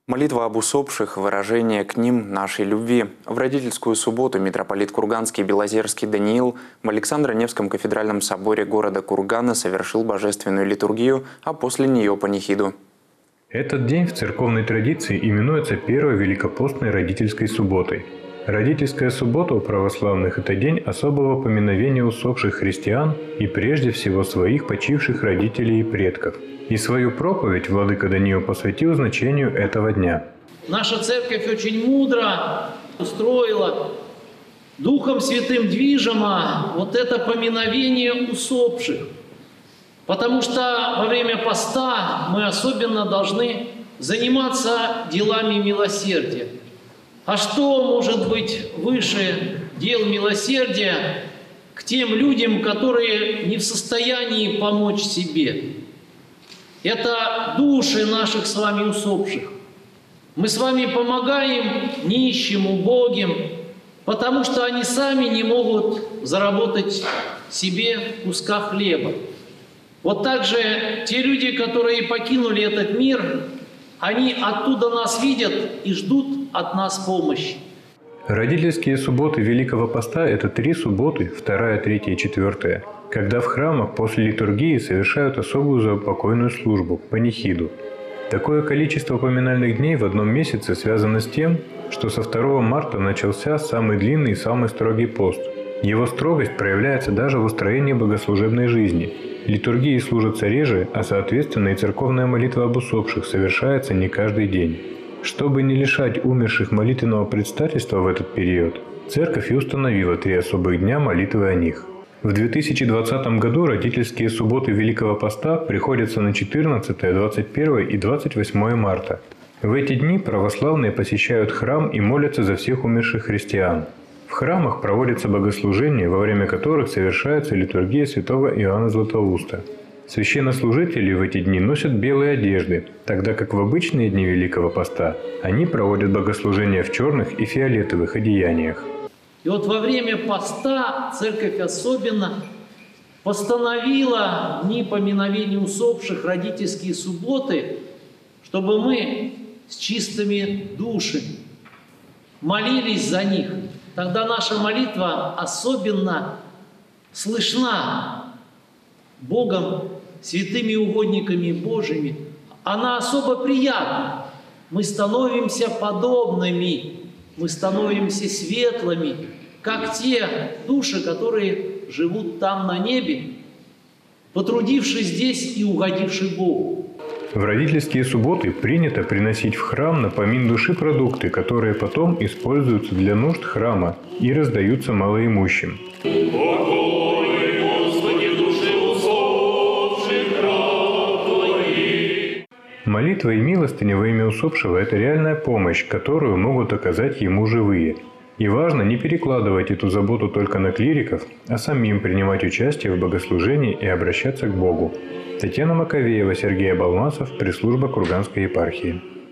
Молитва об усопших – выражение к ним нашей любви. В родительскую субботу митрополит Курганский и Белозерский Даниил в Александро-Невском кафедральном соборе города Кургана совершил божественную литургию, а после нее панихиду. Этот день в церковной традиции именуется Первой Великопостной родительской субботой. Родительская суббота у православных – это день особого поминовения усопших христиан и прежде всего своих почивших родителей и предков. И свою проповедь владыка Даниил посвятил значению этого дня. Наша церковь очень мудро устроила, Духом Святым движимо вот это поминовение усопших. Потому что во время поста мы особенно должны заниматься делами милосердия. А что может быть выше дел милосердия к тем людям, которые не в состоянии помочь себе? Это души наших с вами усопших. Мы с вами помогаем нищим, убогим, потому что они сами не могут заработать себе куска хлеба. Вот так же те люди, которые покинули этот мир, они оттуда нас видят и ждут от нас помощи. Родительские субботы Великого Поста – это 3 субботы, 2, 3 и 4, когда в храмах после литургии совершают особую заупокойную службу – панихиду. Такое количество поминальных дней в одном месяце связано с тем, что со 2 марта начался самый длинный и самый строгий пост. Его строгость проявляется даже в устроении богослужебной жизни. Литургии служатся реже, а соответственно и церковная молитва об усопших совершается не каждый день. Чтобы не лишать умерших молитвенного предстательства в этот период, церковь и установила 3 особых дня молитвы о них. В 2020 году родительские субботы Великого Поста приходятся на 14, 21 и 28 марта. В эти дни православные посещают храм и молятся за всех умерших христиан. В храмах проводятся богослужения, во время которых совершается литургия святого Иоанна Златоуста. Священнослужители в эти дни носят белые одежды, тогда как в обычные дни Великого Поста они проводят богослужения в черных и фиолетовых одеяниях. И вот во время поста церковь особенно постановила дни поминовения усопших, родительские субботы, чтобы мы с чистыми душами молились за них. Тогда наша молитва особенно слышна Богом, святыми угодниками Божьими. Она особо приятна. Мы становимся подобными, мы становимся светлыми, как те души, которые живут там на небе, потрудившись здесь и угодившие Богу. В родительские субботы принято приносить в храм на помин души продукты, которые потом используются для нужд храма и раздаются малоимущим. Молитва и милостыня во имя усопшего – это реальная помощь, которую могут оказать ему живые. И важно не перекладывать эту заботу только на клириков, а самим принимать участие в богослужении и обращаться к Богу. Татьяна Маковеева, Сергей Абалмасов, пресс-служба Курганской епархии.